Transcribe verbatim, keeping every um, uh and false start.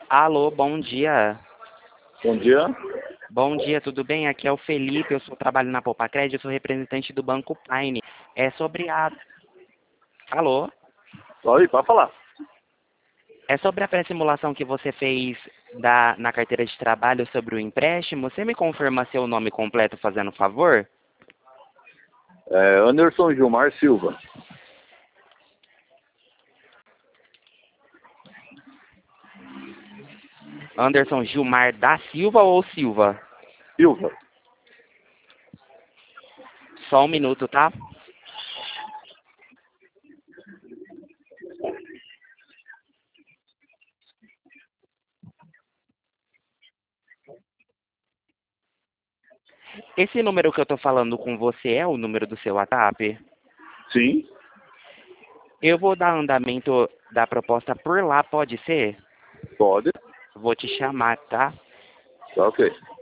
Alô, bom dia. Bom dia. Bom dia, tudo bem? Aqui é o Felipe, eu sou trabalho na Poupa Crédito, eu sou representante do Banco Pine. É sobre a... Alô? Oi, pode falar. É sobre a pré-simulação que você fez da, na carteira de trabalho sobre o empréstimo. Você me confirma seu nome completo, fazendo favor? É Anderson Gilmar Silva. Anderson Gilmar da Silva ou Silva? Silva. Só um minuto, tá? Esse número que eu tô falando com você é o número do seu WhatsApp? Sim, Eu vou dar andamento da proposta por lá, pode ser? pode. Vou te chamar, tá? Tá ok.